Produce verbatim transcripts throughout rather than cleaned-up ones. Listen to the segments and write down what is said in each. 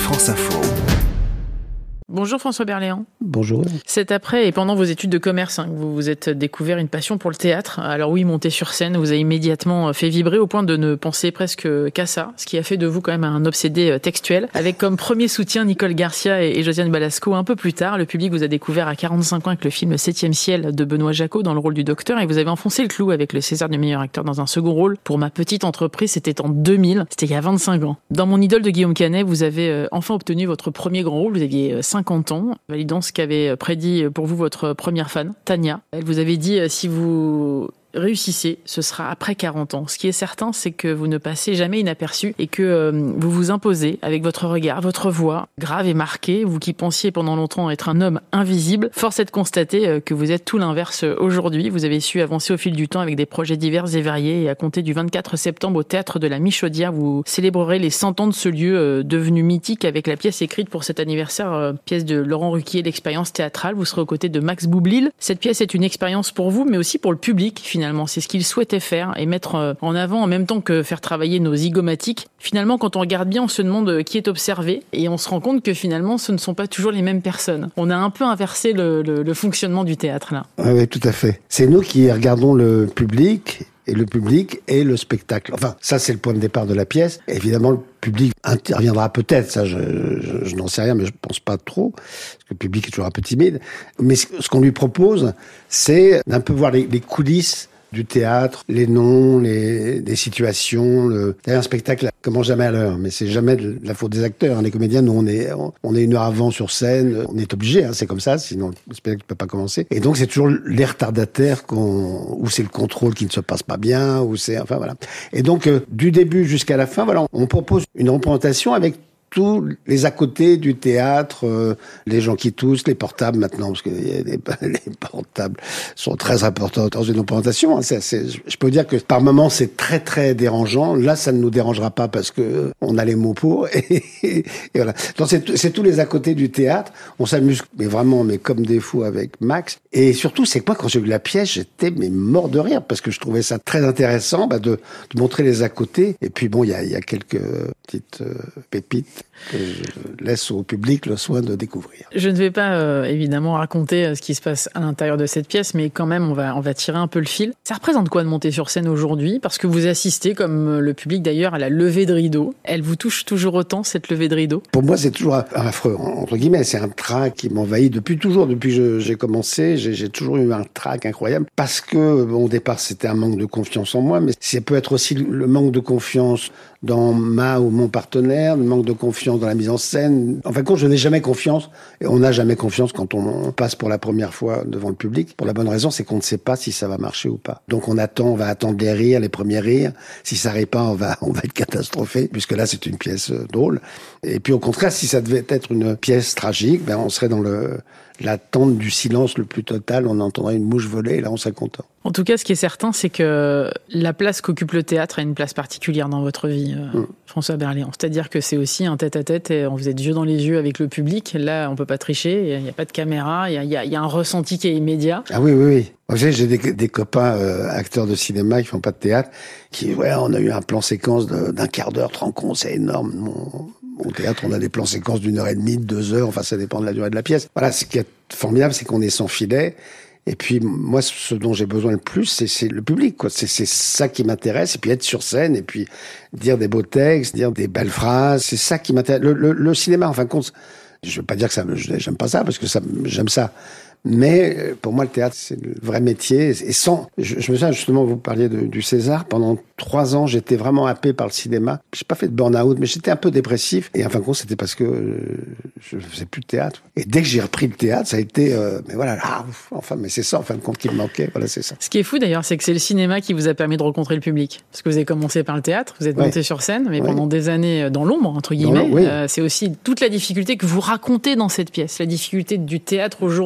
France Info. Bonjour François Berléand. Bonjour. C'est après et pendant vos études de commerce hein, que vous vous êtes découvert une passion pour le théâtre. Alors oui, monter sur scène vous a immédiatement fait vibrer au point de ne penser presque qu'à ça, ce qui a fait de vous quand même un obsédé textuel. Avec comme premier soutien Nicole Garcia et Josiane Balasco. Un peu plus tard, le public vous a découvert à quarante-cinq ans avec le film Septième ciel de Benoît Jacot dans le rôle du docteur et vous avez enfoncé le clou avec le César du meilleur acteur dans un second rôle. Pour Ma petite entreprise, c'était en deux mille, c'était il y a vingt-cinq ans. Dans Mon idole de Guillaume Canet, vous avez enfin obtenu votre premier grand rôle, vous aviez cinquante ans, validant ce qu'avait prédit pour vous votre première fan, Tania. Elle vous avait dit si vous réussissez, ce sera après quarante ans. Ce qui est certain, c'est que vous ne passez jamais inaperçu et que euh, vous vous imposez avec votre regard, votre voix grave et marquée, vous qui pensiez pendant longtemps être un homme invisible. Force est de constater euh, que vous êtes tout l'inverse aujourd'hui. Vous avez su avancer au fil du temps avec des projets divers et variés et à compter du vingt-quatre septembre au Théâtre de la Michaudière, vous célébrerez les cent ans de ce lieu euh, devenu mythique avec la pièce écrite pour cet anniversaire, euh, pièce de Laurent Ruquier, l'expérience théâtrale. Vous serez aux côtés de Max Boublil. Cette pièce est une expérience pour vous, mais aussi pour le public finalement. C'est ce qu'il souhaitait faire et mettre en avant en même temps que faire travailler nos zygomatiques. Finalement, quand on regarde bien, on se demande qui est observé et on se rend compte que finalement, ce ne sont pas toujours les mêmes personnes. On a un peu inversé le, le, le fonctionnement du théâtre là. Oui, oui, tout à fait. C'est nous qui regardons le public et le public et le spectacle. Enfin, ça, c'est le point de départ de la pièce. Évidemment, le public interviendra peut-être, ça, je, je, je n'en sais rien, mais je pense pas trop, parce que le public est toujours un peu timide. Mais ce, ce qu'on lui propose, c'est d'un peu voir les, les coulisses du théâtre, les noms, les, les situations. Le... D'ailleurs, un spectacle commence jamais à l'heure, mais c'est jamais de la faute des acteurs. Hein. Les comédiens, nous, on est, on est une heure avant sur scène. On est obligé, hein, c'est comme ça, sinon le spectacle ne peut pas commencer. Et donc, c'est toujours les retardataires qu'on, ou c'est le contrôle qui ne se passe pas bien, ou c'est, enfin voilà. Et donc, euh, du début jusqu'à la fin, voilà, on propose une représentation avec tous les à côté du théâtre, euh, les gens qui toussent, les portables maintenant, parce que les, les portables sont très importants dans une représentation. Hein. C'est, c'est, je peux vous dire que par moments c'est très très dérangeant. Là, ça ne nous dérangera pas parce que on a les mots pour. Et, et, et voilà. Donc c'est, c'est tous les à côté du théâtre. On s'amuse, mais vraiment, mais comme des fous avec Max. Et surtout, c'est que moi, quand j'ai vu la pièce, j'étais mais mort de rire parce que je trouvais ça très intéressant bah, de, de montrer les à côté. Et puis bon, il y a, y a quelques petites euh, pépites que je laisse au public le soin de découvrir. Je ne vais pas euh, évidemment raconter euh, ce qui se passe à l'intérieur de cette pièce, mais quand même on va, on va tirer un peu le fil. Ça représente quoi de monter sur scène aujourd'hui ? Parce que vous assistez, comme le public d'ailleurs, à la levée de rideau. Elle vous touche toujours autant, cette levée de rideau ? Pour moi, c'est toujours affreux, entre guillemets. C'est un trac qui m'envahit depuis toujours. Depuis que j'ai commencé, j'ai, j'ai toujours eu un trac incroyable. Parce que, bon, au départ, c'était un manque de confiance en moi, mais ça peut être aussi le manque de confiance dans ma ou mon partenaire, le manque de confiance dans la mise en scène. En fin de compte, je n'ai jamais confiance, et on n'a jamais confiance quand on passe pour la première fois devant le public. Pour la bonne raison, c'est qu'on ne sait pas si ça va marcher ou pas. Donc on attend, on va attendre les rires, les premiers rires. Si ça n'arrive pas, on va, on va être catastrophé, puisque là, c'est une pièce drôle. Et puis au contraire, si ça devait être une pièce tragique, ben on serait dans le l'attente du silence le plus total, on entendrait une mouche voler, et là on serait content. En tout cas, ce qui est certain, c'est que la place qu'occupe le théâtre a une place particulière dans votre vie, euh, mmh. François Berléand. C'est-à-dire que c'est aussi un tête-à-tête, et vous êtes yeux dans les yeux avec le public. Là, on peut pas tricher, il n'y a pas de caméra, il y a, il y a, il y a un ressenti qui est immédiat. Ah oui, oui, oui. Vous savez, j'ai des, des copains euh, acteurs de cinéma qui font pas de théâtre, qui, ouais, on a eu un plan séquence de, d'un quart d'heure, tu te rends compte, c'est énorme. Mon, Au théâtre, on a des plans séquences d'une heure et demie, de deux heures, enfin ça dépend de la durée de la pièce. Voilà, ce qui est formidable, c'est qu'on est sans filet. Et puis moi, ce dont j'ai besoin le plus, c'est, c'est le public, quoi. C'est, c'est ça qui m'intéresse. Et puis être sur scène, et puis dire des beaux textes, dire des belles phrases, c'est ça qui m'intéresse. Le, le, le cinéma, en fin de compte, je veux pas dire que ça, j'aime pas ça, parce que ça, j'aime ça. Mais pour moi, le théâtre, c'est le vrai métier. Et sans, je, je me souviens justement, vous parliez de, du César. Pendant trois ans, j'étais vraiment happé par le cinéma. J'ai pas fait de burn-out, mais j'étais un peu dépressif. Et en fin de compte, c'était parce que euh, je faisais plus de théâtre. Et dès que j'ai repris le théâtre, ça a été, euh, mais voilà, ah, enfin, mais c'est ça en fin de compte qui me manquait. Voilà, c'est ça. Ce qui est fou d'ailleurs, c'est que c'est le cinéma qui vous a permis de rencontrer le public. Parce que vous avez commencé par le théâtre, vous êtes ouais. monté sur scène, mais ouais. pendant des années dans l'ombre, entre guillemets. Oui. Euh, c'est aussi toute la difficulté que vous racontez dans cette pièce, la difficulté du théâtre aujourd'hui. Il y a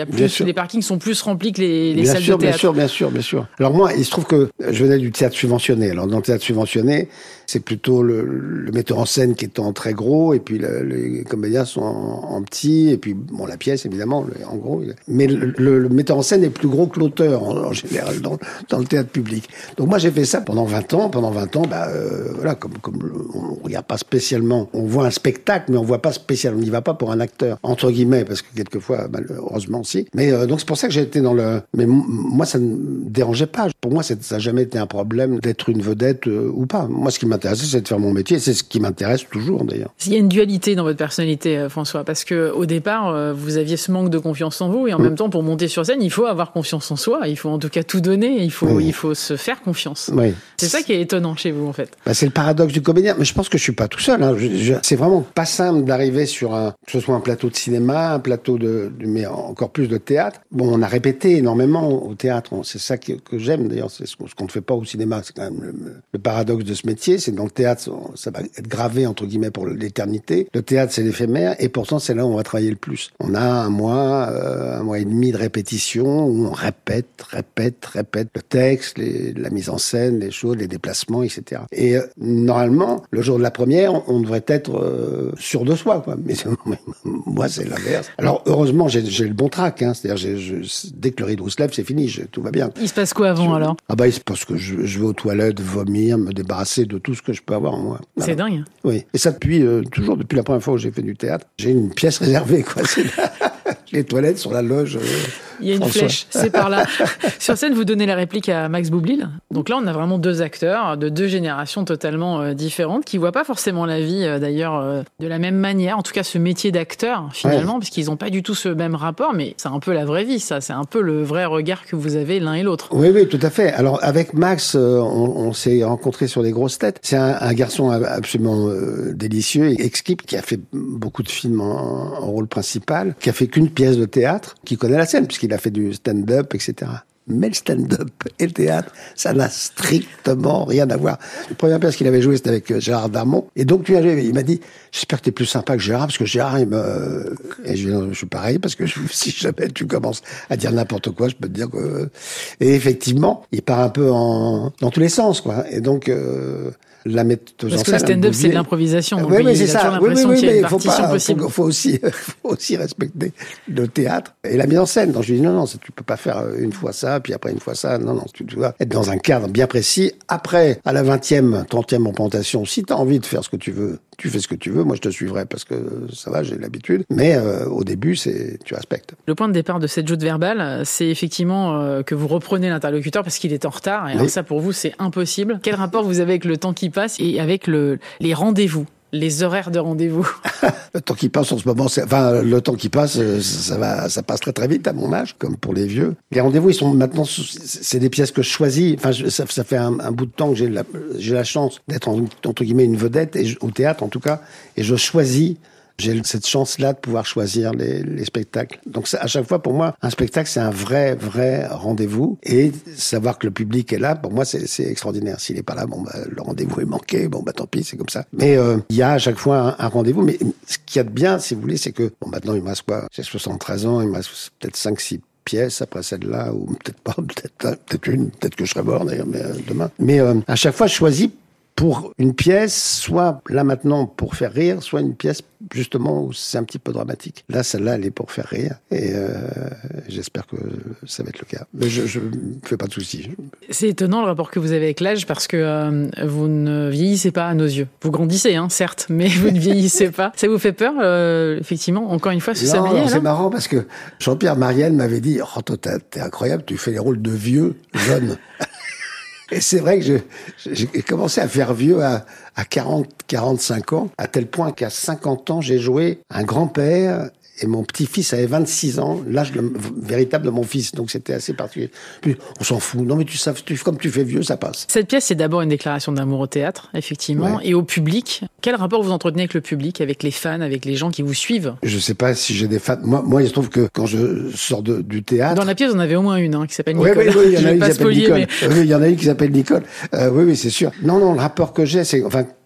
plus, les parkings sont plus remplis que les, les bien salles sûr, de théâtre. Bien sûr, bien sûr, bien sûr. Alors moi, il se trouve que je venais du théâtre subventionné. Alors dans le théâtre subventionné, c'est plutôt le, le metteur en scène qui est en très gros, et puis le, les comédiens sont en, en petit, et puis bon, la pièce évidemment, en gros. Mais le, le, le metteur en scène est plus gros que l'auteur en, en général dans, dans le théâtre public. Donc moi j'ai fait ça pendant vingt ans. Pendant vingt ans, bah euh, voilà, comme comme on regarde pas spécialement, on voit un spectacle, mais on voit pas spécialement, on n'y va pas pour un acteur entre guillemets, parce que quelquefois, malheureusement si. Mais euh, donc c'est pour ça que j'ai été dans le. Mais m- moi ça ne me dérangeait pas. Pour moi ça n'a jamais été un problème d'être une vedette euh, ou pas. Moi ce qui m'intéressait c'est de faire mon métier. C'est ce qui m'intéresse toujours d'ailleurs. Il y a une dualité dans votre personnalité, euh, François, parce que au départ euh, vous aviez ce manque de confiance en vous, et en mmh. même temps pour monter sur scène il faut avoir confiance en soi. Il faut en tout cas tout donner. Il faut oui. il faut se faire confiance. Oui. C'est ça qui est étonnant chez vous en fait. Bah, c'est le paradoxe du comédien. Mais je pense que je suis pas tout seul. Hein. Je, je, c'est vraiment pas simple d'arriver sur un, que ce soit un plateau de cinéma, un plateau de, de mais encore plus de théâtre. Bon, on a répété énormément au théâtre. C'est ça que, que j'aime d'ailleurs. C'est ce qu'on, ce qu'on ne fait pas au cinéma. C'est quand même le, le paradoxe de ce métier. C'est dans le théâtre, ça va être gravé entre guillemets pour l'éternité. Le théâtre, c'est l'éphémère, et pourtant c'est là où on va travailler le plus. On a un mois, euh, un mois et demi de répétition où on répète, répète, répète le texte, les, la mise en scène, les choses, les déplacements, et cetera. Et euh, normalement, le jour de la première, on, on devrait être euh, sûr de soi, quoi. Mais moi, c'est l'inverse. Alors heureusement, j'ai, j'ai le bon trac, hein. C'est-à-dire, j'ai, je, dès que le rideau se lève, c'est fini, je, tout va bien. Il se passe quoi avant je, alors? Ah bah, il se passe que je, je vais aux toilettes, vomir, me débarrasser de tout ce que je peux avoir en moi. Voilà. C'est dingue. Oui. Et ça depuis euh, toujours depuis la première fois où j'ai fait du théâtre, j'ai une pièce réservée, quoi. C'est là. Les toilettes sur la loge. Euh, Il y a une François. flèche, c'est par là. Sur scène, vous donnez la réplique à Max Boublil. Donc là, on a vraiment deux acteurs de deux générations totalement euh, différentes, qui voient pas forcément la vie, euh, d'ailleurs, euh, de la même manière. En tout cas, ce métier d'acteur, finalement, ouais. parce qu'ils n'ont pas du tout ce même rapport, mais c'est un peu la vraie vie, ça. C'est un peu le vrai regard que vous avez l'un et l'autre. Oui, oui, tout à fait. Alors, avec Max, euh, on, on s'est rencontrés sur les grosses têtes. C'est un, un garçon absolument euh, délicieux, exquis, qui a fait beaucoup de films en, en rôle principal, qui a fait qu'une pièce de théâtre, qui connaît la scène, puisqu'il a fait du stand-up, et cetera. Mais le stand-up et le théâtre, ça n'a strictement rien à voir. La première pièce qu'il avait jouée, c'était avec Gérard Darmon. Et donc, il m'a dit, j'espère que t'es plus sympa que Gérard, parce que Gérard, il me... Et je, je suis pareil, parce que je, si jamais tu commences à dire n'importe quoi, je peux te dire que... Et effectivement, il part un peu en... dans tous les sens, quoi. Et donc... Euh... la metteuse en scène. Parce que le stand-up, c'est de l'improvisation. Donc oui, mais il c'est a ça. toujours l'impression oui, oui, qu'il y a mais une il faut partition pas, possible. Faut, faut aussi, faut aussi respecter le théâtre et la mise en scène. Donc je lui dis non, non, tu peux pas faire une fois ça, puis après une fois ça. Non, non, tu dois être dans un cadre bien précis. Après, à la vingtième, trentième représentation, si tu as envie de faire ce que tu veux, tu fais ce que tu veux. Moi, je te suivrai parce que ça va, j'ai l'habitude. Mais euh, au début, c'est tu respectes. Le point de départ de cette joute verbale, c'est effectivement euh, que vous reprenez l'interlocuteur parce qu'il est en retard. Et oui. alors ça, pour vous, c'est impossible. Quel rapport vous avez avec le temps qui passe et avec le, les rendez-vous, les horaires de rendez-vous? Le temps qui passe en ce moment, c'est, enfin, le temps qui passe, ça va, ça passe très très vite à mon âge, comme pour les vieux. Les rendez-vous, ils sont maintenant, c'est des pièces que je choisis. Enfin, je, ça, ça fait un, un bout de temps que j'ai la, j'ai la chance d'être en, entre guillemets une vedette, et je, au théâtre en tout cas, et je choisis. J'ai cette chance-là de pouvoir choisir les, les spectacles. Donc à chaque fois, pour moi, un spectacle, c'est un vrai, vrai rendez-vous. Et savoir que le public est là, pour moi, c'est, c'est extraordinaire. S'il n'est pas là, bon, bah, le rendez-vous est manqué. Bon, bah tant pis, c'est comme ça. Mais euh, il y a à chaque fois un, un rendez-vous. Mais ce qu'il y a de bien, si vous voulez, c'est que bon, maintenant, il me reste quoi? J'ai soixante-treize ans, il me reste peut-être cinq six pièces après celle-là, ou peut-être pas, peut-être, peut-être une, peut-être que je serai mort d'ailleurs, mais euh, demain. Mais euh, à chaque fois, je choisis pour une pièce, soit là maintenant pour faire rire, soit une pièce justement où c'est un petit peu dramatique. Là, celle-là, elle est pour faire rire, et euh, j'espère que ça va être le cas. Mais je ne fais pas de soucis. C'est étonnant le rapport que vous avez avec l'âge, parce que euh, vous ne vieillissez pas à nos yeux. Vous grandissez, hein, certes, mais vous ne vieillissez pas. Ça vous fait peur, euh, effectivement, encore une fois, ce sablier? Non, c'est marrant parce que Jean-Pierre Marielle m'avait dit « Oh, toi, t'es incroyable, tu fais les rôles de vieux, jeunes. » Et c'est vrai que je, j'ai commencé à faire vieux à, à quarante, quarante-cinq ans, à tel point qu'à cinquante ans, j'ai joué un grand-père et mon petit-fils avait vingt-six ans, l'âge de, véritable de mon fils. Donc c'était assez particulier. Puis on s'en fout. Non mais tu sais, tu, comme tu fais vieux, ça passe. Cette pièce, c'est d'abord une déclaration d'amour au théâtre, effectivement, ouais. et au public. Quel rapport vous entretenez avec le public, avec les fans, avec les gens qui vous suivent? Je sais pas si j'ai des fans. Moi, moi, il se trouve que quand je sors de, du théâtre... Dans la pièce, on avait au moins une hein, qui s'appelle Nicole. Oui, oui, oui, il y en a une qui s'appelle Nicole. Mais... Oui, il y en a une qui s'appelle Nicole. Euh, oui, oui, c'est sûr. Non, non, le rapport que j'ai, c'est... Enfin,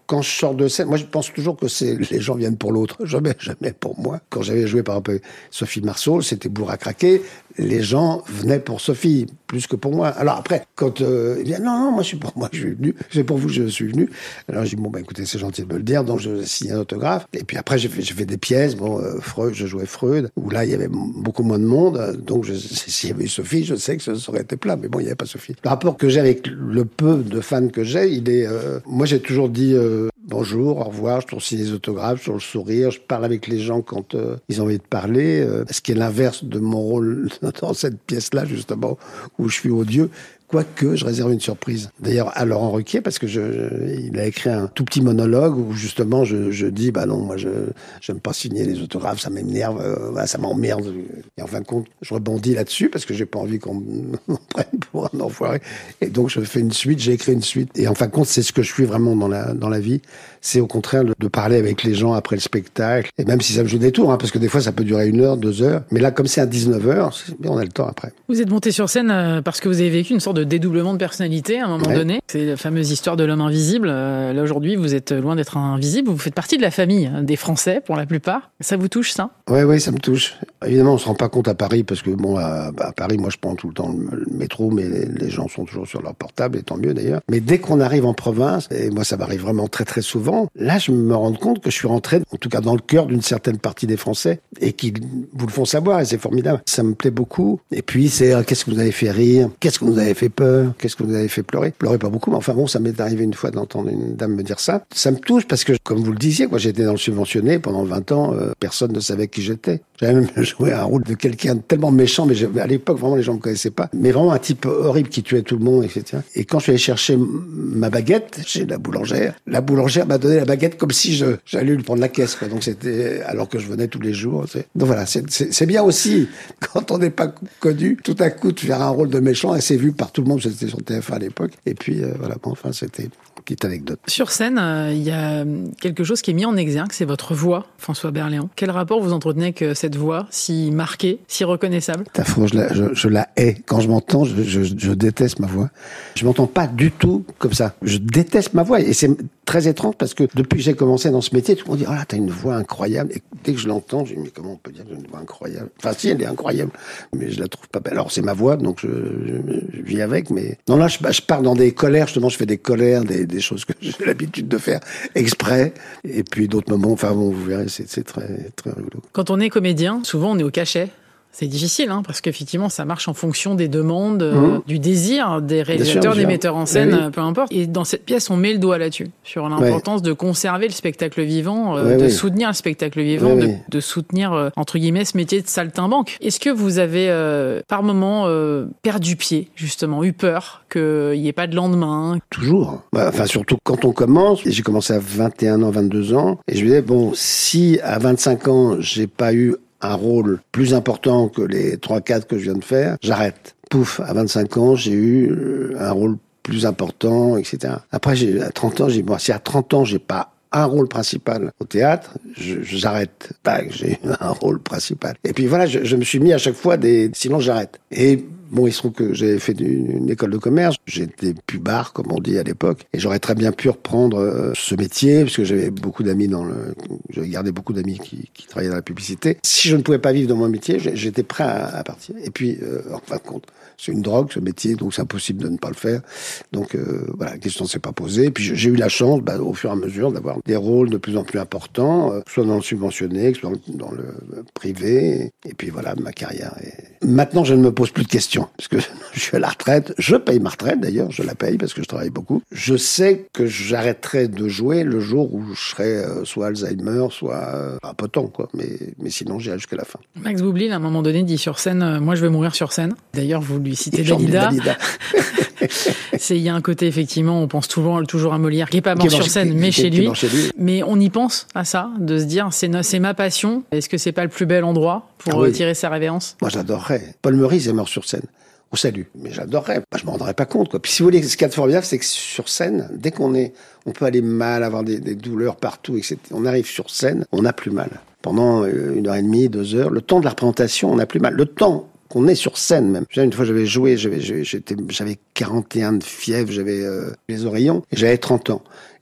quand je sors de scène, moi je pense toujours que c'est les gens viennent pour l'autre, jamais, jamais pour moi. Quand j'avais joué par exemple Sophie Marceau, c'était bourre à craquer, les gens venaient pour Sophie, plus que pour moi. Alors après, quand euh, il dit non, non, moi je suis pour moi, je suis venu, c'est pour vous que je suis venu. Alors je dis bon bah écoutez, c'est gentil de me le dire, donc je signe un autographe. Et puis après j'ai fait, j'ai fait des pièces, bon euh, Freud, je jouais Freud, où là il y avait beaucoup moins de monde, donc je, s'il y avait eu Sophie, je sais que ça aurait été plein, mais bon il n'y avait pas Sophie. Le rapport que j'ai avec le peu de fans que j'ai, il est, euh, moi j'ai toujours dit euh, bonjour, au revoir, je signe les autographes, sur le sourire, je parle avec les gens quand euh, ils ont envie de parler, euh, ce qui est l'inverse de mon rôle dans cette pièce-là, justement, où je suis odieux. Quoique, je réserve une surprise. D'ailleurs, à Laurent Ruquier, parce que je, je, il a écrit un tout petit monologue où justement je, je dis, bah non, moi je j'aime pas signer les autographes, ça m'énerve, euh, bah, ça m'emmerde. Et en fin de compte, je rebondis là-dessus parce que j'ai pas envie qu'on me prenne pour un enfoiré. Et donc je fais une suite, j'ai écrit une suite. Et en fin de compte, c'est ce que je suis vraiment dans la dans la vie. C'est au contraire de, de parler avec les gens après le spectacle. Et même si ça me joue des tours, hein, parce que des fois ça peut durer une heure, deux heures. Mais là, comme c'est à dix-neuf heures, on a le temps après. Vous êtes monté sur scène parce que vous avez vécu une sorte de dédoublement de personnalité à un moment ouais. donné. C'est la fameuse histoire de l'homme invisible. Là, aujourd'hui, vous êtes loin d'être invisible. Vous faites partie de la famille des Français, pour la plupart. Ça vous touche, ça ? Oui, oui, ça me touche. Évidemment, on se rend pas compte à Paris, parce que, bon, à, à Paris, moi, je prends tout le temps le, le métro, mais les, les gens sont toujours sur leur portable, et tant mieux, d'ailleurs. Mais dès qu'on arrive en province, et moi, ça m'arrive vraiment très, très souvent, là, je me rends compte que je suis rentré, en tout cas dans le cœur d'une certaine partie des Français, et qui vous le font savoir, et c'est formidable. Ça me plaît beaucoup. Et puis, c'est, euh, qu'est-ce que vous avez fait rire? Qu'est-ce que vous avez fait peur? Qu'est-ce que vous avez fait pleurer? Pleurer pas beaucoup, mais enfin bon, ça m'est arrivé une fois d'entendre une dame me dire ça. Ça me touche parce que, comme vous le disiez, quoi, j'étais dans le subventionné pendant vingt ans, euh, personne ne savait qui j'étais. J'avais même joué un rôle de quelqu'un tellement méchant, mais à l'époque, vraiment, les gens me connaissaient pas. Mais vraiment un type horrible qui tuait tout le monde, et cetera. Et quand je suis allé chercher ma baguette chez la boulangère, la boulangère m'a donné la baguette comme si je, j'allais lui prendre la caisse, quoi. Donc c'était, alors que je venais tous les jours, c'est... Donc voilà, c'est, c'est, c'est bien aussi, quand on n'est pas connu, tout à coup, de faire un rôle de méchant, et c'est vu par tout le monde, c'était sur T F un à l'époque. Et puis, euh, voilà, bon, enfin, c'était une petite anecdote. Sur scène, il euh, y a quelque chose qui est mis en exergue, c'est votre voix, François Berléand. Quel rapport vous entretenez avec cette voix si marquée, si reconnaissable? Ta foi, je la, je, je la hais. Quand je m'entends, je, je, je déteste ma voix. Je m'entends pas du tout comme ça. Je déteste ma voix. Et c'est très étrange parce que depuis que j'ai commencé dans ce métier, tout le monde dit « Oh là, t'as une voix incroyable ». Et dès que je l'entends, je dis « Mais comment on peut dire que j'ai une voix incroyable ?» Enfin, si, elle est incroyable, mais je la trouve pas belle. Alors, c'est ma voix, donc je, je, je vis avec, mais... Non, là, je, je pars dans des colères, justement, je fais des colères, des, des choses que j'ai l'habitude de faire exprès. Et puis d'autres moments, enfin bon, vous verrez, c'est, c'est très, très rigolo. Quand on est comédien, souvent on est au cachet. C'est difficile, hein, parce qu'effectivement, ça marche en fonction des demandes, mmh. euh, du désir des réalisateurs, sûr, des metteurs en scène, oui. peu importe. Et dans cette pièce, on met le doigt là-dessus, sur l'importance ouais. de conserver le spectacle vivant, euh, ouais, de oui. soutenir le spectacle vivant, ouais, de, oui. de soutenir, euh, entre guillemets, ce métier de saltimbanque. Est-ce que vous avez, euh, par moment, euh, perdu pied, justement, eu peur qu'il n'y ait pas de lendemain? Toujours. Bah, enfin, surtout quand on commence. J'ai commencé à vingt et un ans, vingt-deux ans. Et je me disais, bon, si à vingt-cinq ans, j'ai pas eu un rôle plus important que les trois quatre que je viens de faire, j'arrête. Pouf, à vingt-cinq ans, j'ai eu un rôle plus important, et cetera. Après, j'ai, à trente ans, j'ai dit, bon, si à trente ans, j'ai pas un rôle principal au théâtre, je, j'arrête. Tac, j'ai eu un rôle principal. Et puis voilà, je, je me suis mis à chaque fois des... Sinon, j'arrête. Et bon, il se trouve que j'ai fait une, une école de commerce. J'étais pubard, comme on dit à l'époque. Et j'aurais très bien pu reprendre euh, ce métier, parce que j'avais beaucoup d'amis dans le... J'avais gardé beaucoup d'amis qui, qui travaillaient dans la publicité. Si je ne pouvais pas vivre dans mon métier, j'étais prêt à, à partir. Et puis, euh, en fin de compte, c'est une drogue, ce métier, donc c'est impossible de ne pas le faire. Donc euh, voilà, la question ne s'est pas posée. Et puis j'ai eu la chance, bah, au fur et à mesure, d'avoir des rôles de plus en plus importants, euh, soit dans le subventionné, soit dans le privé. Et puis voilà, ma carrière est... Maintenant, je ne me pose plus de questions, parce que je suis à la retraite. Je paye ma retraite, d'ailleurs, je la paye parce que je travaille beaucoup. Je sais que j'arrêterai de jouer le jour où je serai euh, soit Alzheimer, soit euh, impotent, quoi. Mais, mais sinon, j'irai jusqu'à la fin. Max Boublil, à un moment donné, dit sur scène, euh, moi je vais mourir sur scène. D'ailleurs, vous lui citez Dalida. Dalida. C'est, il y a un côté, effectivement, on pense toujours, toujours à Molière, qui est pas mort sur scène, mais chez lui. chez lui. Mais on y pense à ça, de se dire, c'est, no, c'est ma passion. Est-ce que c'est pas le plus bel endroit pour ah oui. tirer sa révérence? Moi, j'adorerais. Paul Meurice est mort sur scène. Au Salut. Mais j'adorerais. Bah, je m'en rendrais pas compte, quoi. Puis si vous voulez, ce qu'il y a de formidable, c'est que sur scène, dès qu'on est, on peut aller mal, avoir des, des douleurs partout, et cetera. On arrive sur scène, on n'a plus mal. Pendant une heure et demie, deux heures, le temps de la représentation, on n'a plus mal. Le temps qu'on est sur scène même. Une fois, j'avais joué, j'avais, j'étais, j'avais quarante et un de fièvre, j'avais euh, les oreillons, et j'avais trente ans.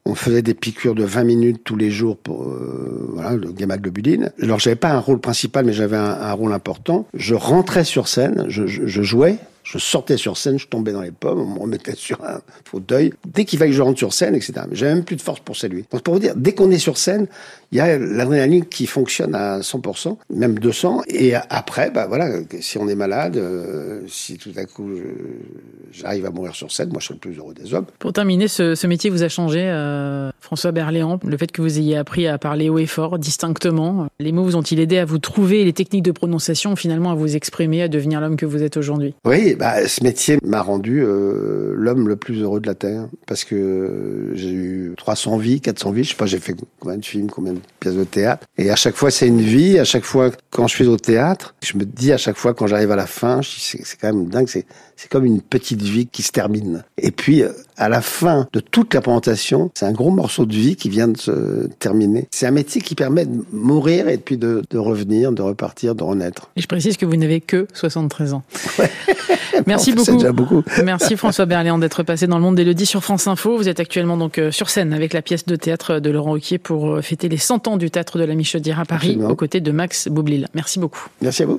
On faisait des piqûres de vingt minutes tous les jours pour euh, voilà, le gamma-globuline. Alors, j'avais pas un rôle principal, mais j'avais un, un rôle important. Je rentrais sur scène, je, je, je jouais. Je sortais sur scène, je tombais dans les pommes, on me remettait sur un fauteuil. Dès qu'il fallait que je rentre sur scène, et cetera. Mais j'avais même plus de force pour saluer. Donc pour vous dire, dès qu'on est sur scène, il y a l'adrénaline qui fonctionne à cent pour cent, même deux cents. Et après, bah voilà, si on est malade, euh, si tout à coup je, j'arrive à mourir sur scène, moi je suis le plus heureux des hommes. Pour terminer, ce, ce métier vous a changé, euh, François Berléand. Le fait que vous ayez appris à parler haut et fort, distinctement, les mots vous ont-ils aidé à vous trouver, les techniques de prononciation, finalement à vous exprimer, à devenir l'homme que vous êtes aujourd'hui? Oui. Bah, ce métier m'a rendu euh, l'homme le plus heureux de la Terre, parce que j'ai eu trois cents vies, quatre cents vies, je sais pas, j'ai fait combien de films, combien de pièces de théâtre, et à chaque fois c'est une vie. À chaque fois quand je suis au théâtre, je me dis à chaque fois quand j'arrive à la fin, je dis, c'est, c'est quand même dingue, c'est, c'est comme une petite vie qui se termine. Et puis à la fin de toute la présentation, c'est un gros morceau de vie qui vient de se terminer. C'est un métier qui permet de mourir et puis de, de revenir, de repartir, de renaître. Et je précise que vous n'avez que soixante-treize ans. Ouais. Merci non, beaucoup. C'est déjà beaucoup. Merci François Berléand d'être passé dans le monde d'Élodie sur France Info. Vous êtes actuellement donc sur scène avec la pièce de théâtre de Laurent Ruquier pour fêter les cent ans du Théâtre de la Michodière à Paris, absolument, aux côtés de Max Boublil. Merci beaucoup. Merci à vous.